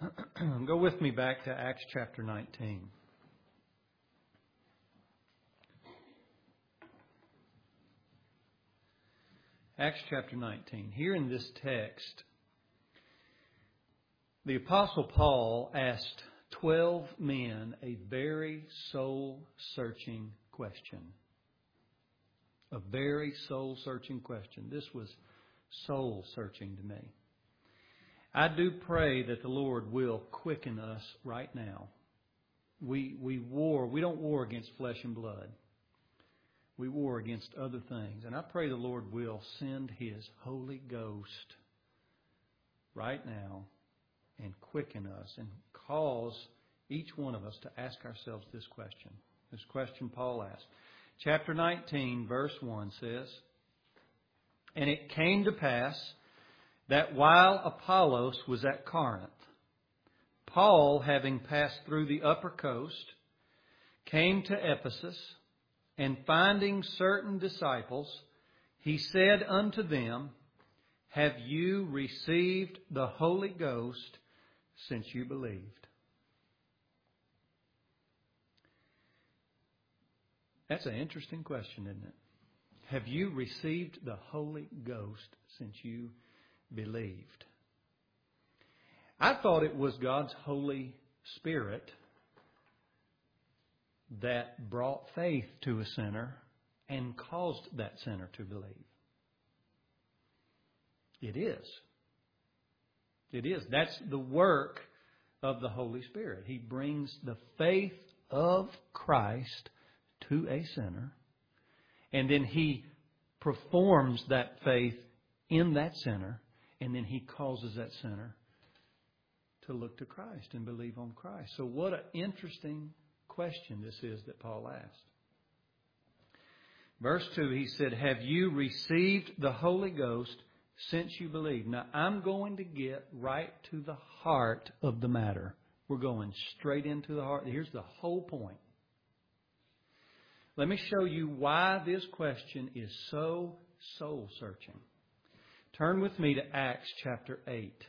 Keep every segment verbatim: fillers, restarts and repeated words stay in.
Go with me back to Acts chapter nineteen. Acts chapter nineteen. Here in this text, the Apostle Paul asked twelve men a very soul-searching question. A very soul-searching question. This was soul-searching to me. I do pray that the Lord will quicken us right now. We we war. We don't war against flesh and blood. We war against other things. And I pray the Lord will send His Holy Ghost right now and quicken us and cause each one of us to ask ourselves this question. This question Paul asked. Chapter nineteen, verse one says, "And it came to pass that while Apollos was at Corinth, Paul, having passed through the upper coast, came to Ephesus, and finding certain disciples, he said unto them, Have you received the Holy Ghost since you believed?" That's an interesting question, isn't it? Have you received the Holy Ghost since you believed? I thought it was God's Holy Spirit that brought faith to a sinner and caused that sinner to believe. It is. It is. That's the work of the Holy Spirit. He brings the faith of Christ to a sinner, and then He performs that faith in that sinner, and then He causes that sinner to look to Christ and believe on Christ. So what an interesting question this is that Paul asked. Verse two, he said, "Have you received the Holy Ghost since you believe?" Now, I'm going to get right to the heart of the matter. We're going straight into the heart. Here's the whole point. Let me show you why this question is so soul-searching. Turn with me to Acts chapter eight.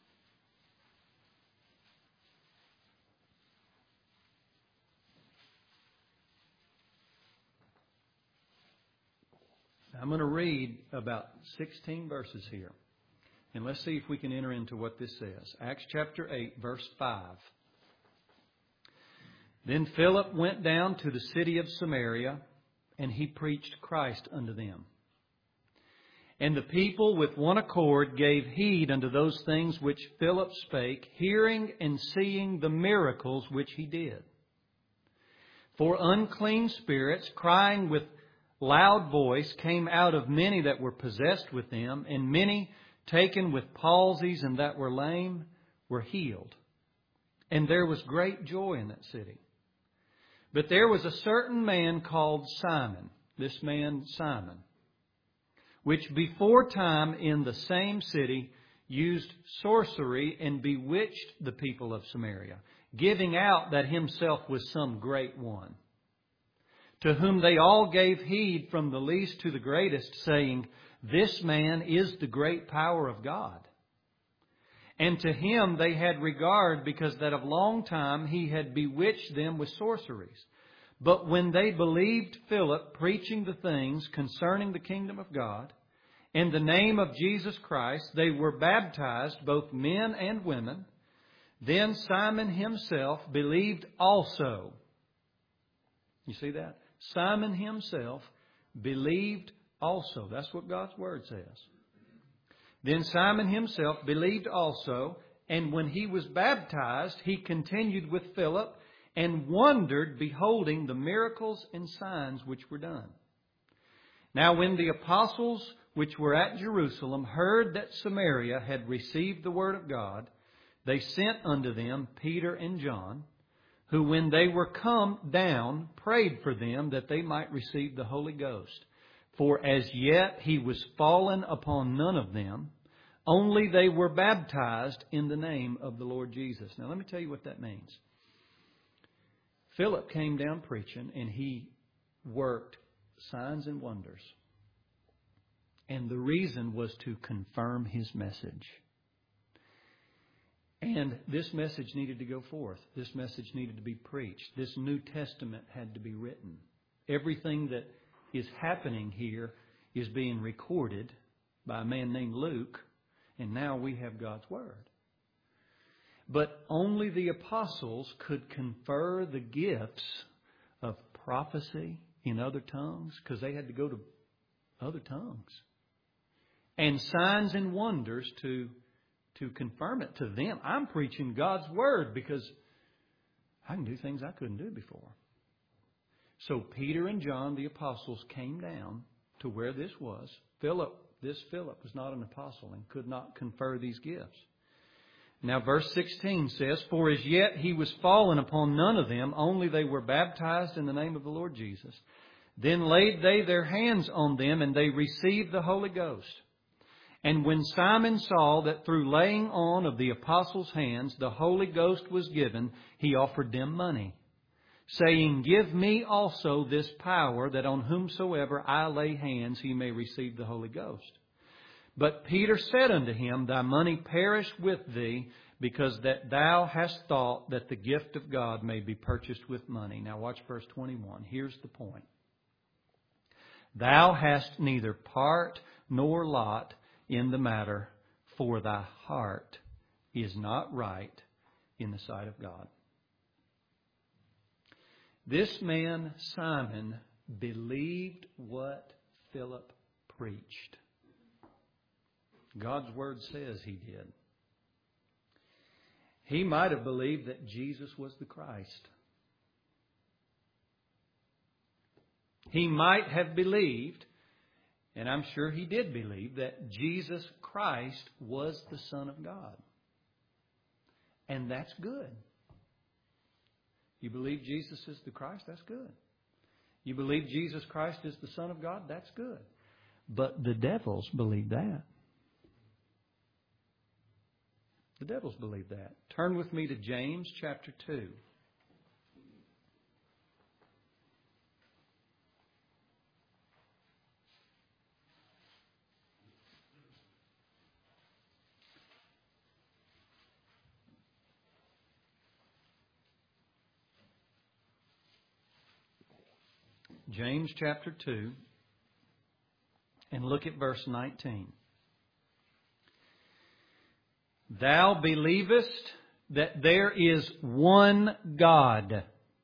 I'm going to read about sixteen verses here. And let's see if we can enter into what this says. Acts chapter eight, verse five. "Then Philip went down to the city of Samaria, and he preached Christ unto them. And the people with one accord gave heed unto those things which Philip spake, hearing and seeing the miracles which he did. For unclean spirits, crying with loud voice, came out of many that were possessed with them, and many taken with palsies and that were lame were healed. And there was great joy in that city. But there was a certain man called Simon," this man Simon, "which before time in the same city used sorcery and bewitched the people of Samaria, giving out that himself was some great one. To whom they all gave heed from the least to the greatest, saying, This man is the great power of God. And to him they had regard, because that of long time he had bewitched them with sorceries. But when they believed Philip preaching the things concerning the kingdom of God, in the name of Jesus Christ, they were baptized, both men and women. Then Simon himself believed also." You see that? Simon himself believed also. That's what God's Word says. "Then Simon himself believed also, and when he was baptized, he continued with Philip, and wondered, beholding the miracles and signs which were done. Now when the apostles which were at Jerusalem heard that Samaria had received the word of God, they sent unto them Peter and John, who when they were come down prayed for them that they might receive the Holy Ghost. For as yet he was fallen upon none of them, only they were baptized in the name of the Lord Jesus." Now let me tell you what that means. Philip came down preaching, and he worked signs and wonders. And the reason was to confirm his message. And And this message needed to go forth. This message needed to be preached. This New Testament had to be written. Everything that is happening here is being recorded by a man named Luke, and now we have God's Word. But only the apostles could confer the gifts of prophecy in other tongues, because they had to go to other tongues. And signs and wonders to, to confirm it to them. I'm preaching God's Word because I can do things I couldn't do before. So Peter and John, the apostles, came down to where this was. Philip, this Philip was not an apostle and could not confer these gifts. Now verse sixteen says, For as yet he was fallen upon none of them, only they were baptized in the name of the Lord Jesus. Then laid they their hands on them, and they received the Holy Ghost. And when Simon saw that through laying on of the apostles' hands the Holy Ghost was given, he offered them money, saying, Give me also this power, that on whomsoever I lay hands he may receive the Holy Ghost. But Peter said unto him, Thy money perish with thee, because that thou hast thought that the gift of God may be purchased with money. Now watch verse twenty-one. Here's the point. Thou hast neither part nor lot in the matter, for thy heart is not right in the sight of God. This man, Simon, believed what Philip preached. God's Word says he did. He might have believed that Jesus was the Christ. He might have believed, and I'm sure he did believe, that Jesus Christ was the Son of God. And that's good. You believe Jesus is the Christ? That's good. You believe Jesus Christ is the Son of God? That's good. But the devils believe that. The devils believe that. Turn with me to James chapter two. James chapter two, and look at verse nineteen. Thou believest that there is one God.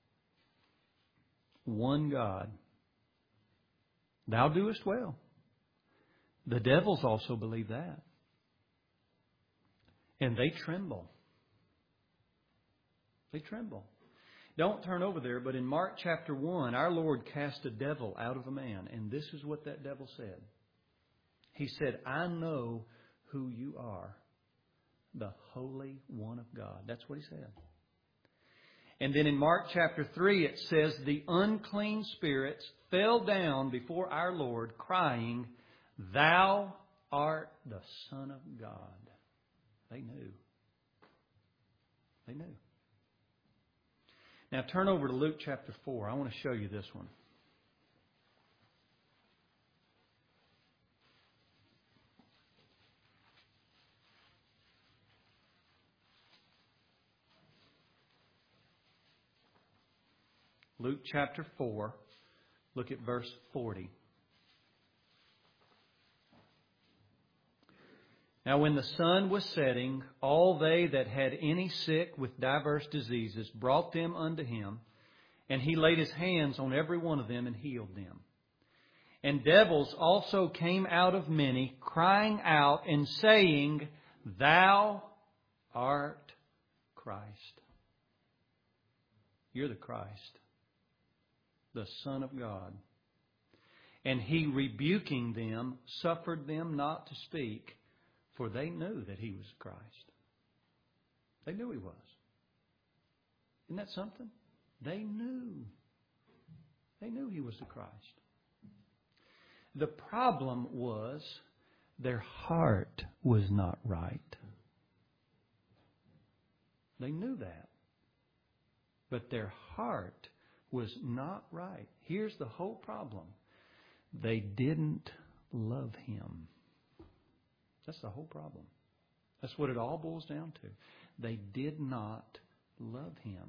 One God. Thou doest well. The devils also believe that. And they tremble. They tremble. Don't turn over there, but in Mark chapter one, our Lord cast a devil out of a man. And this is what that devil said. He said, I know who you are, the Holy One of God. That's what he said. And then in Mark chapter three, it says, the unclean spirits fell down before our Lord, crying, Thou art the Son of God. They knew. They knew. Now turn over to Luke chapter four. I want to show you this one. Luke chapter four, look at verse forty. Now when the sun was setting, all they that had any sick with divers diseases brought them unto him, and he laid his hands on every one of them and healed them. And devils also came out of many, crying out and saying, Thou art Christ. You're the Christ, the Son of God. And he, rebuking them, suffered them not to speak, for they knew that he was Christ. They knew he was. Isn't that something? They knew. They knew he was the Christ. The problem was their heart was not right. They knew that. But their heart was not right. Here's the whole problem. They didn't love him. That's the whole problem. That's what it all boils down to. They did not love Him.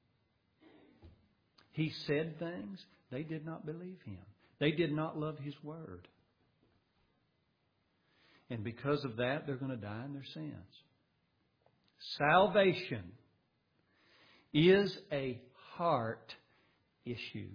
He said things. They did not believe Him. They did not love His Word. And because of that, they're going to die in their sins. Salvation is a heart issue.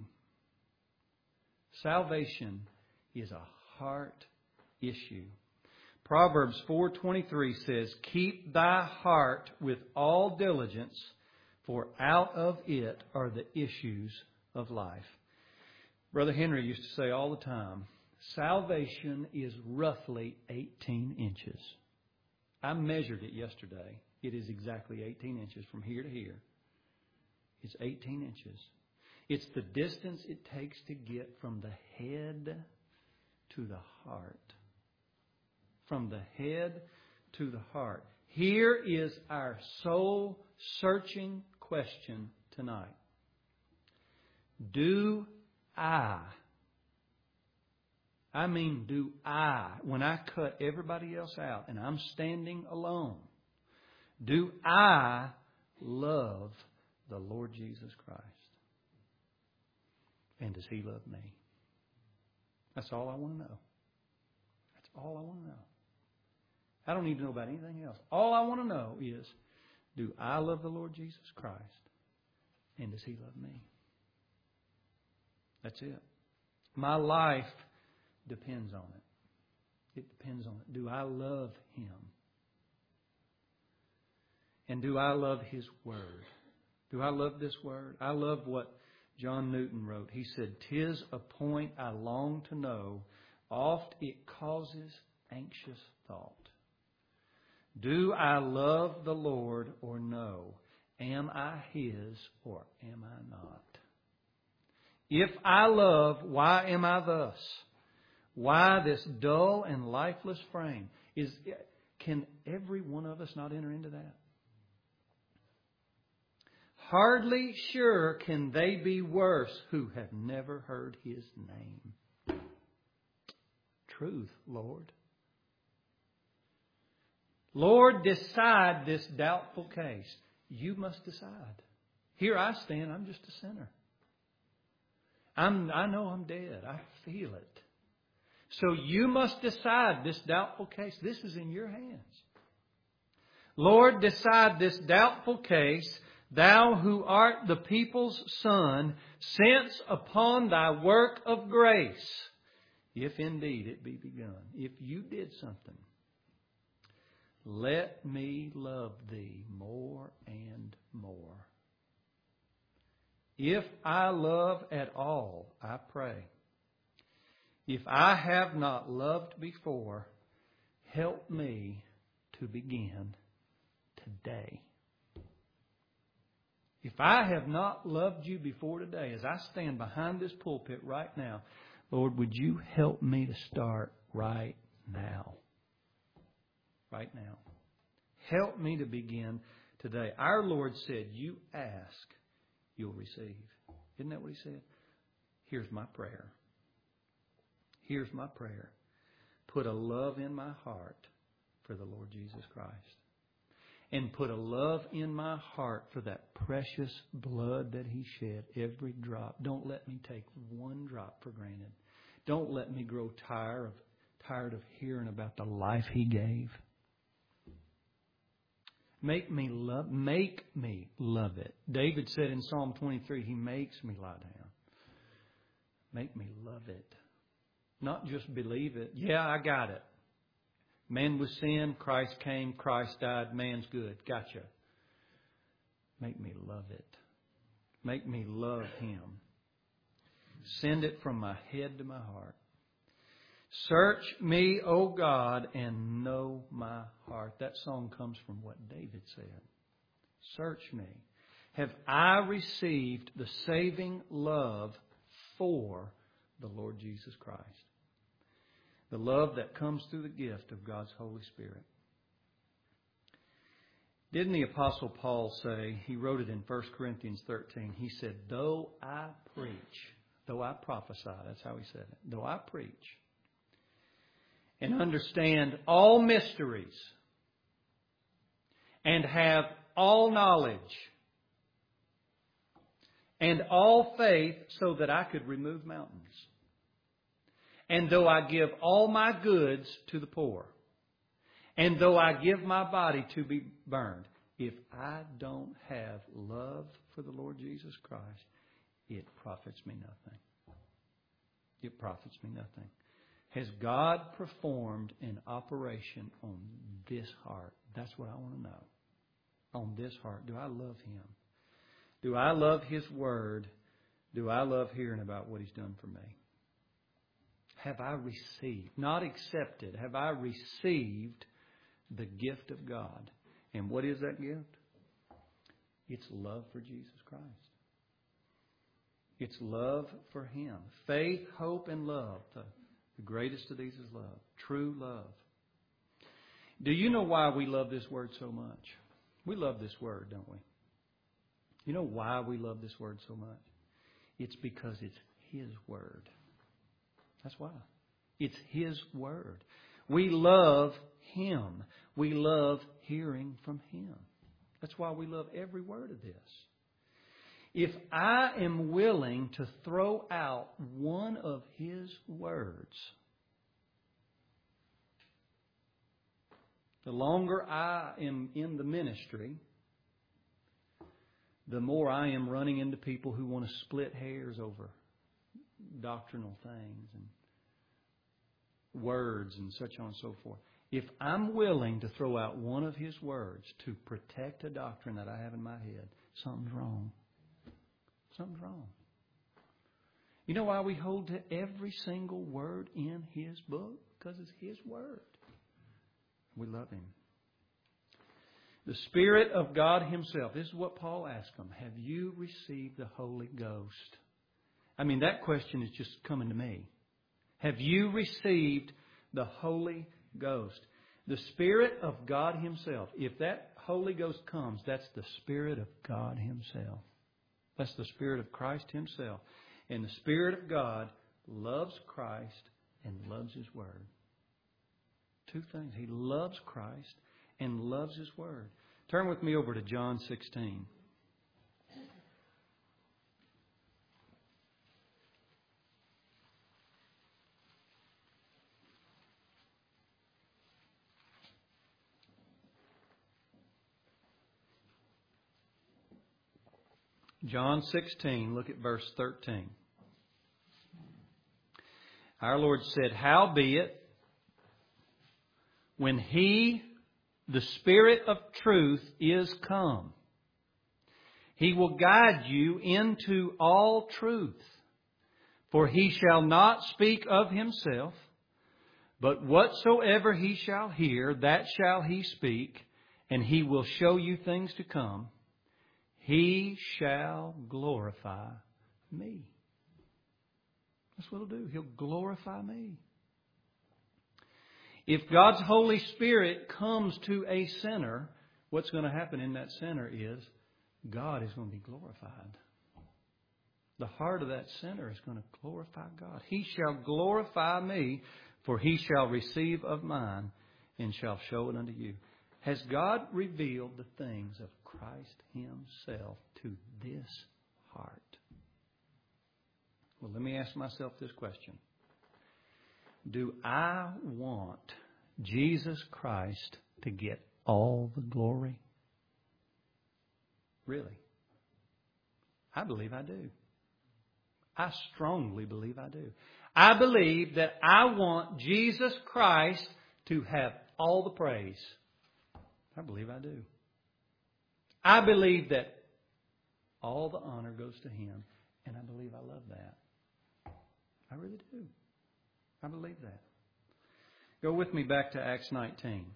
Salvation is a heart issue. Proverbs four twenty-three says, "Keep thy heart with all diligence, for out of it are the issues of life." Brother Henry used to say all the time, salvation is roughly eighteen inches. I measured it yesterday. It is exactly eighteen inches from here to here. It's eighteen inches. It's the distance it takes to get from the head to the heart. From the head to the heart. Here is our soul-searching question tonight. Do I, I mean do I, when I cut everybody else out and I'm standing alone, do I love the Lord Jesus Christ? And does He love me? That's all I want to know. That's all I want to know. I don't need to know about anything else. All I want to know is, do I love the Lord Jesus Christ? And does He love me? That's it. My life depends on it. It depends on it. Do I love Him? And do I love His Word? Do I love this Word? I love what John Newton wrote. He said, "'Tis a point I long to know. Oft it causes anxious thought. Do I love the Lord or no? Am I His or am I not? If I love, why am I thus? Why this dull and lifeless frame?" Is can every one of us not enter into that? "Hardly sure can they be worse who have never heard His name." Truth, Lord. Lord, decide this doubtful case. You must decide. Here I stand. I'm just a sinner. I'm, I know I'm dead. I feel it. So you must decide this doubtful case. This is in your hands. Lord, decide this doubtful case. Thou who art the people's Son, since upon Thy work of grace, if indeed it be begun, if you did something, let me love Thee more and more. If I love at all, I pray, if I have not loved before, help me to begin today. If I have not loved You before today, as I stand behind this pulpit right now, Lord, would You help me to start right now? Right now. Help me to begin today. Our Lord said, "You ask, you'll receive." Isn't that what He said? Here's my prayer. Here's my prayer. Put a love in my heart for the Lord Jesus Christ. And put a love in my heart for that precious blood that He shed, every drop. Don't let me take one drop for granted. Don't let me grow tired of, tired of hearing about the life He gave. Make me love, make me love it. David said in Psalm twenty-three, He makes me lie down. Make me love it. Not just believe it. Yeah, I got it. Man was sin, Christ came, Christ died, man's good. Gotcha. Make me love it. Make me love Him. Send it from my head to my heart. Search me, O God, and know my heart. That song comes from what David said. Search me. Have I received the saving love for the Lord Jesus Christ? The love that comes through the gift of God's Holy Spirit. Didn't the Apostle Paul say, he wrote it in First Corinthians thirteen, he said, though I preach, though I prophesy, that's how he said it, though I preach and understand all mysteries and have all knowledge and all faith so that I could remove mountains. And though I give all my goods to the poor, and though I give my body to be burned, if I don't have love for the Lord Jesus Christ, it profits me nothing. It profits me nothing. Has God performed an operation on this heart? That's what I want to know. On this heart, do I love Him? Do I love His Word? Do I love hearing about what He's done for me? Have I received, not accepted, have I received the gift of God? And what is that gift? It's love for Jesus Christ. It's love for Him. Faith, hope, and love. The, the greatest of these is love. True love. Do you know why we love this word so much? We love this word, don't we? You know why we love this word so much? It's because it's His word. That's why. It's His word. We love Him. We love hearing from Him. That's why we love every word of this. If I am willing to throw out one of His words, the longer I am in the ministry, the more I am running into people who want to split hairs over doctrinal things and words and such on and so forth. If I'm willing to throw out one of His words to protect a doctrine that I have in my head, something's wrong. Something's wrong. You know why we hold to every single word in His book? Because it's His word. We love Him. The Spirit of God Himself. This is what Paul asked them. Have you received the Holy Ghost? I mean, that question is just coming to me. Have you received the Holy Ghost? The Spirit of God Himself. If that Holy Ghost comes, that's the Spirit of God Himself. That's the Spirit of Christ Himself. And the Spirit of God loves Christ and loves His Word. Two things. He loves Christ and loves His Word. Turn with me over to John sixteen. John sixteen, look at verse thirteen. Our Lord said, "Howbeit, when He, the Spirit of truth, is come, He will guide you into all truth. For He shall not speak of Himself, but whatsoever He shall hear, that shall He speak, and He will show you things to come. He shall glorify me." That's what He'll do. He'll glorify me. If God's Holy Spirit comes to a sinner, what's going to happen in that sinner is God is going to be glorified. The heart of that sinner is going to glorify God. He shall glorify me, for He shall receive of mine and shall show it unto you. Has God revealed the things of Christ Himself to this heart? Well, let me ask myself this question. Do I want Jesus Christ to get all the glory? Really? I believe I do. I strongly believe I do. I believe that I want Jesus Christ to have all the praise. I believe I do. I believe that all the honor goes to Him, and I believe I love that. I really do. I believe that. Go with me back to Acts nineteen.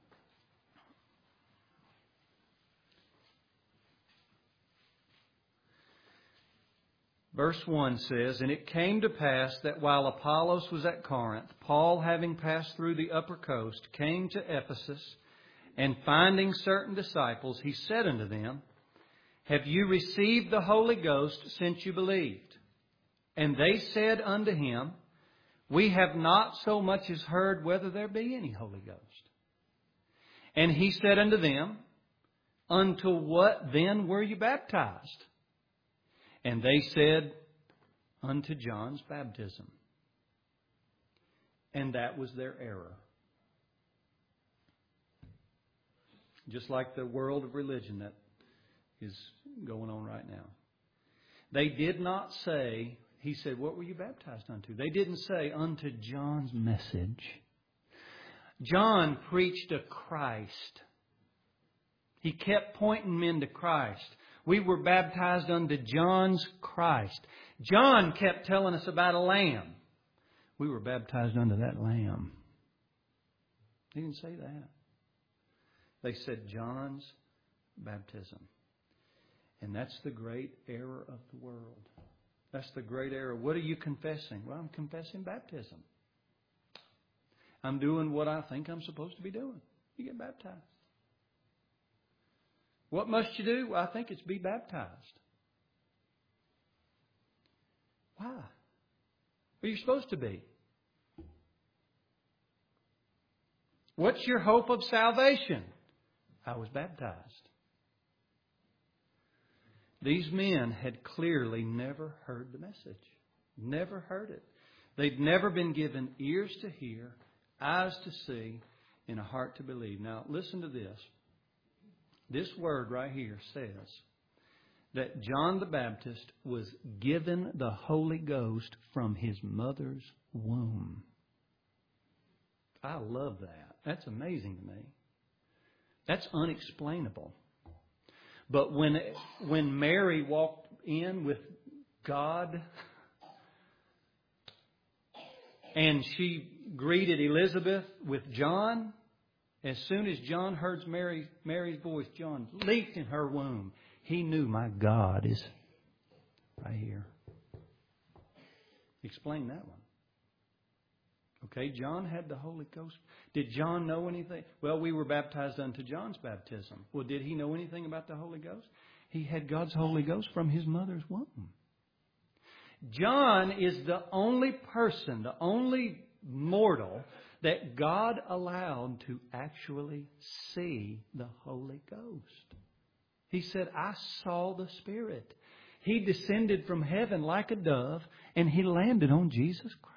Verse one says, "And it came to pass that while Apollos was at Corinth, Paul, having passed through the upper coast, came to Ephesus, and finding certain disciples, he said unto them, Have you received the Holy Ghost since you believed? And they said unto him, We have not so much as heard whether there be any Holy Ghost. And he said unto them, Unto what then were you baptized? And they said, Unto John's baptism. And that was their error. Just like the world of religion that is going on right now. They did not say, he said, what were you baptized unto? They didn't say, unto John's message. John preached a Christ. He kept pointing men to Christ. We were baptized unto John's Christ. John kept telling us about a lamb. We were baptized unto that lamb. He didn't say that. They said John's baptism. And that's the great error of the world. That's the great error. What are you confessing? Well, I'm confessing baptism. I'm doing what I think I'm supposed to be doing. You get baptized. What must you do? Well, I think it's be baptized. Why? Well, you're supposed to be. What's your hope of salvation? I was baptized. These men had clearly never heard the message. Never heard it. They'd never been given ears to hear, eyes to see, and a heart to believe. Now, listen to this. This word right here says that John the Baptist was given the Holy Ghost from his mother's womb. I love that. That's amazing to me. That's unexplainable. But when when Mary walked in with God and she greeted Elizabeth with John, as soon as John heard Mary, Mary's voice, John leaped in her womb. He knew, my God is right here. Explain that one. Okay, John had the Holy Ghost. Did John know anything? Well, we were baptized unto John's baptism. Well, did he know anything about the Holy Ghost? He had God's Holy Ghost from his mother's womb. John is the only person, the only mortal that God allowed to actually see the Holy Ghost. He said, I saw the Spirit. He descended from heaven like a dove, and he landed on Jesus Christ.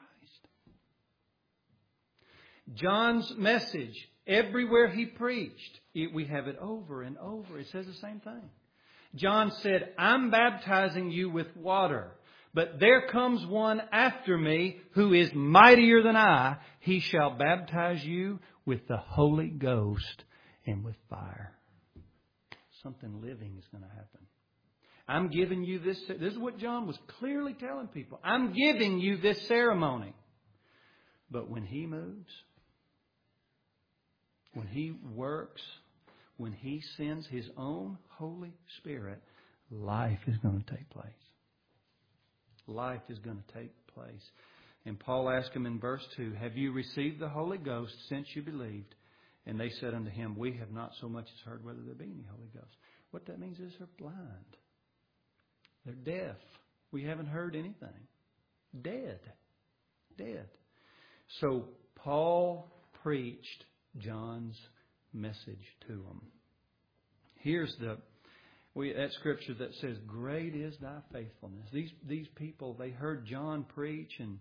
John's message, everywhere he preached, it, we have it over and over. It says the same thing. John said, I'm baptizing you with water, but there comes one after me who is mightier than I. He shall baptize you with the Holy Ghost and with fire. Something living is going to happen. I'm giving you this. This is what John was clearly telling people. I'm giving you this ceremony. But when he moves, when he works, when he sends his own Holy Spirit, life is going to take place. Life is going to take place. And Paul asked him in verse two, have you received the Holy Ghost since you believed? And they said unto him, we have not so much as heard whether there be any Holy Ghost. What that means is they're blind. They're deaf. We haven't heard anything. Dead. Dead. So Paul preached John's message to them. Here's the we, that scripture that says, great is thy faithfulness. These, these people, they heard John preach, and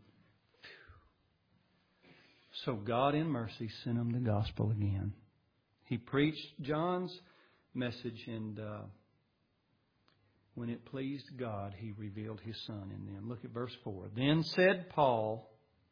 phew. So God in mercy sent them the gospel again. He preached John's message, and uh, when it pleased God, He revealed His Son in them. Look at verse four. Then said Paul,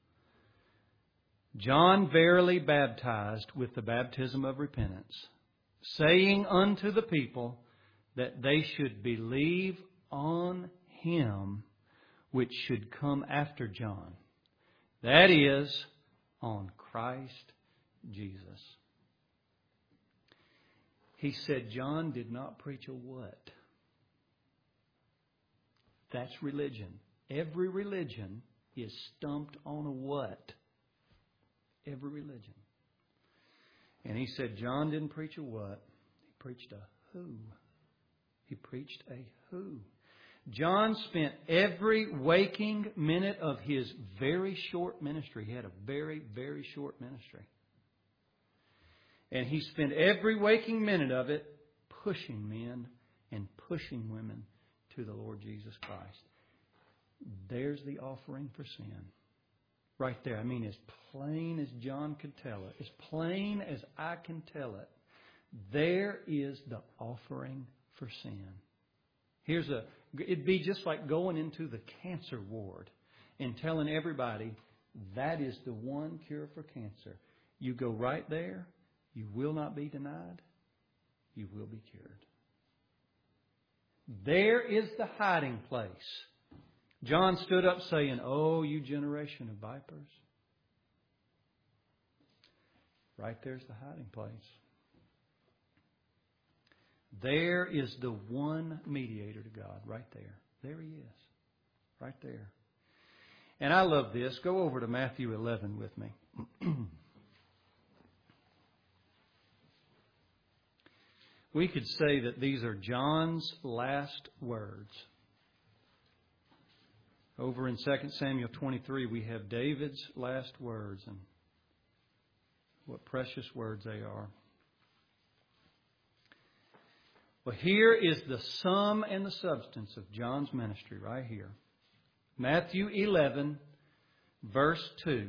John verily baptized with the baptism of repentance, saying unto the people that they should believe on Him which should come after John. That is, on Christ Jesus. He said John did not preach a what? That's religion. Every religion is stumped on a what? Every religion. And he said John didn't preach a what? He preached a who. He preached a who. John spent every waking minute of his very short ministry. He had a very, very short ministry. And he spent every waking minute of it pushing men and pushing women to the Lord Jesus Christ. There's the offering for sin. Right there. I mean, as plain as John could tell it, as plain as I can tell it, there is the offering for sin. Here's a, it'd be just like going into the cancer ward and telling everybody that is the one cure for cancer. You go right there, you will not be denied, you will be cured. There is the hiding place. John stood up saying, "Oh, you generation of vipers." Right there's the hiding place. There is the one mediator to God, right there. There He is, right there. And I love this. Go over to Matthew eleven with me. We could say that these are John's last words. Over in Second Samuel twenty-three, we have David's last words, and what precious words they are. Well, here is the sum and the substance of John's ministry right here. Matthew eleven, verse two.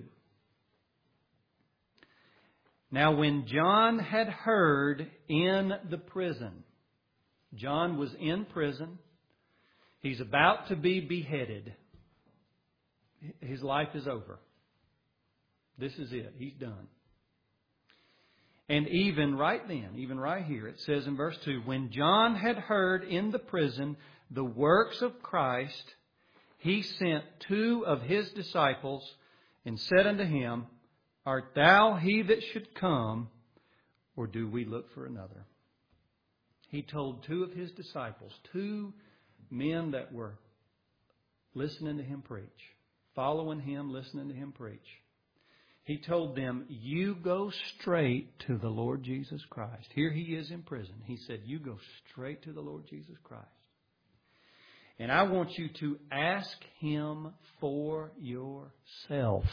Now when John had heard in the prison, John was in prison. He's about to be beheaded. His life is over. This is it. He's done. And even right then, even right here, it says in verse two, when John had heard in the prison the works of Christ, he sent two of his disciples and said unto him, Art thou he that should come, or do we look for another? He told two of his disciples, two men that were listening to him preach, following him, listening to him preach. He told them, you go straight to the Lord Jesus Christ. Here he is in prison. He said, you go straight to the Lord Jesus Christ. And I want you to ask Him for yourself.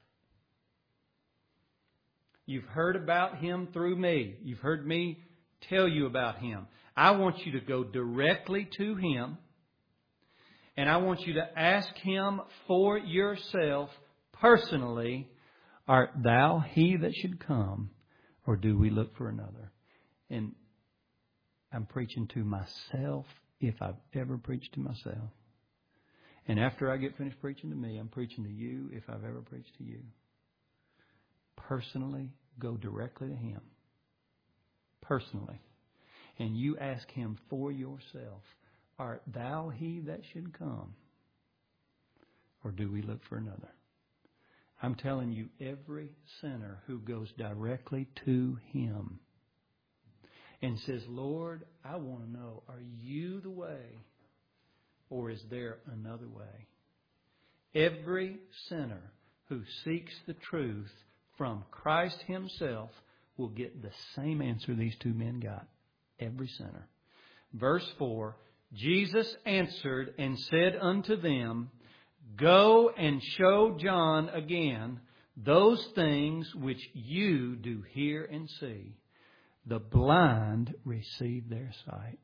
You've heard about Him through me. You've heard me tell you about Him. I want you to go directly to Him. And I want you to ask Him for yourself personally, art thou he that should come, or do we look for another? And I'm preaching to myself if I've ever preached to myself. And after I get finished preaching to me, I'm preaching to you if I've ever preached to you. Personally, go directly to Him. Personally. And you ask Him for yourself. Art thou he that should come? Or do we look for another? I'm telling you, every sinner who goes directly to Him and says, Lord, I want to know, are you the way? Or is there another way? Every sinner who seeks the truth from Christ Himself will get the same answer these two men got. Every sinner. Verse four, Jesus answered and said unto them, Go and show John again those things which you do hear and see. The blind receive their sight.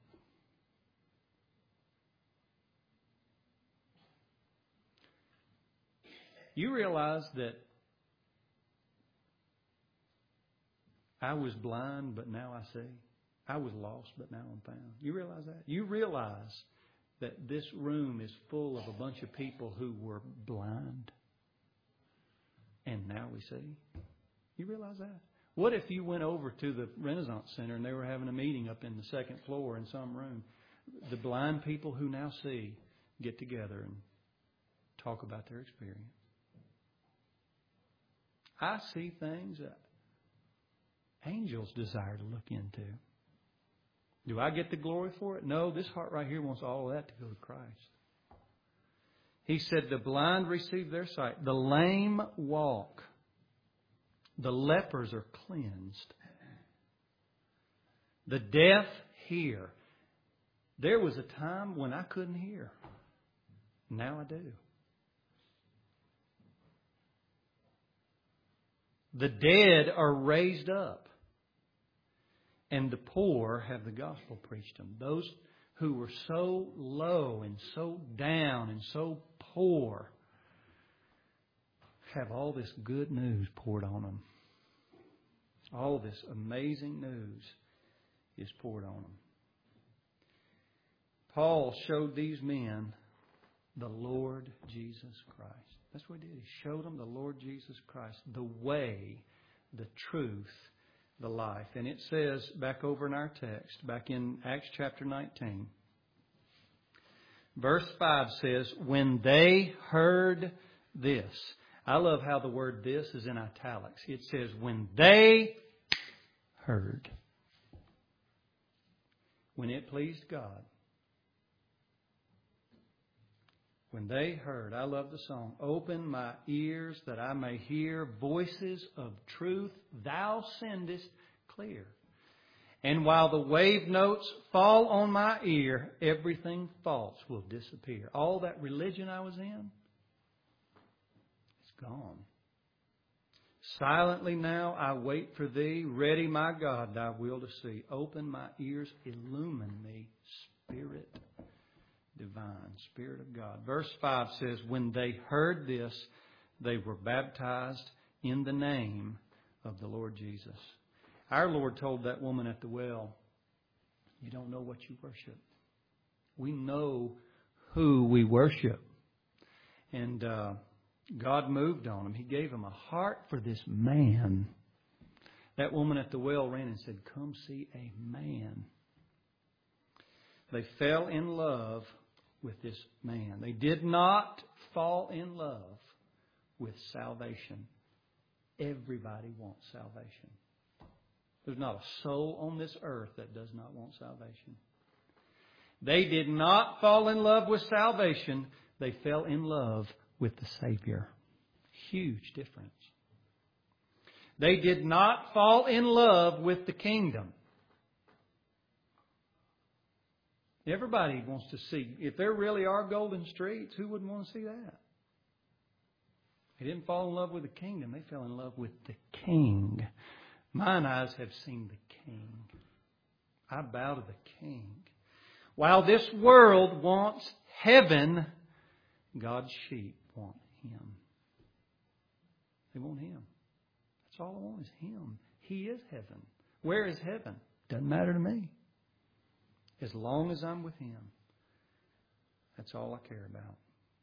You realize that I was blind, but now I see. I was lost, but now I'm found. You realize that? You realize that this room is full of a bunch of people who were blind, and now we see? You realize that? What if you went over to the Renaissance Center and they were having a meeting up in the second floor in some room? The blind people who now see get together and talk about their experience. I see things that angels desire to look into. Do I get the glory for it? No, this heart right here wants all of that to go to Christ. He said the blind receive their sight. The lame walk. The lepers are cleansed. The deaf hear. There was a time when I couldn't hear. Now I do. The dead are raised up. and the poor have the gospel preached to them. Those who were so low and so down and so poor have all this good news poured on them. All this amazing news is poured on them. Paul showed these men the Lord Jesus Christ. That's what he did. He showed them the Lord Jesus Christ, the way, the truth, the life. And it says back over in our text, back in Acts chapter nineteen, verse five says, when they heard this. I love how the word this is in italics. It says, when they heard. When it pleased God. When they heard, I love the song, open my ears that I may hear voices of truth thou sendest clear. And while the wave notes fall on my ear, everything false will disappear. All that religion I was in, it's gone. Silently now I wait for thee, ready my God thy will to see. Open my ears, illumine me, Spirit divine, Spirit of God. Verse five says, when they heard this, they were baptized in the name of the Lord Jesus. Our Lord told that woman at the well, you don't know what you worship. We know who we worship. And uh, God moved on him. He gave him a heart for this man. That woman at the well ran and said, come see a man. They fell in love with this man. They did not fall in love with salvation. Everybody wants salvation. There's not a soul on this earth that does not want salvation. They did not fall in love with salvation. They fell in love with the Savior. Huge difference. They did not fall in love with the kingdom. Everybody wants to see. If there really are golden streets, who wouldn't want to see that? They didn't fall in love with the kingdom. They fell in love with the King. Mine eyes have seen the King. I bow to the King. While this world wants heaven, God's sheep want Him. They want Him. That's all I want is Him. He is heaven. Where is heaven? Doesn't matter to me. As long as I'm with Him, that's all I care about.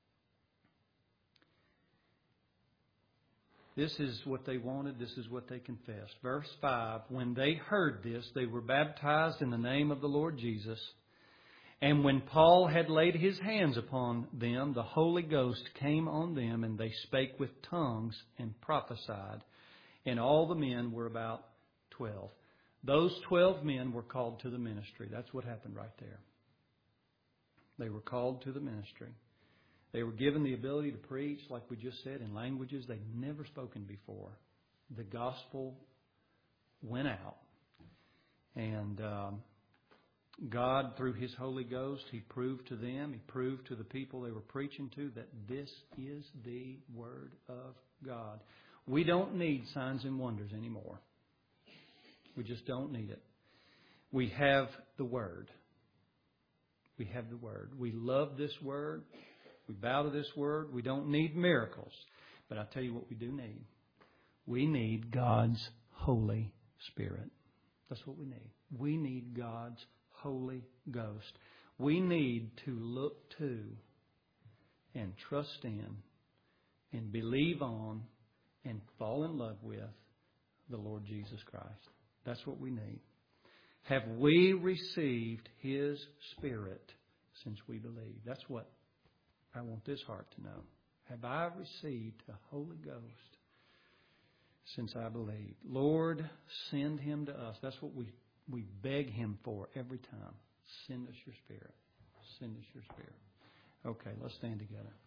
This is what they wanted. This is what they confessed. Verse five, when they heard this, they were baptized in the name of the Lord Jesus. And when Paul had laid his hands upon them, the Holy Ghost came on them, and they spake with tongues and prophesied. And all the men were about twelve. Those twelve men were called to the ministry. That's what happened right there. They were called to the ministry. They were given the ability to preach, like we just said, in languages they'd never spoken before. The gospel went out. And um, God, through His Holy Ghost, He proved to them, He proved to the people they were preaching to, that this is the Word of God. We don't need signs and wonders anymore. We just don't need it. We have the Word. We have the Word. We love this Word. We bow to this Word. We don't need miracles. But I'll tell you what we do need. We need God's Holy Spirit. That's what we need. We need God's Holy Ghost. We need to look to and trust in and believe on and fall in love with the Lord Jesus Christ. That's what we need. Have we received His Spirit since we believe? That's what I want this heart to know. Have I received the Holy Ghost since I believed? Lord, send Him to us. That's what we, we beg Him for every time. Send us your Spirit. Send us your Spirit. Okay, let's stand together.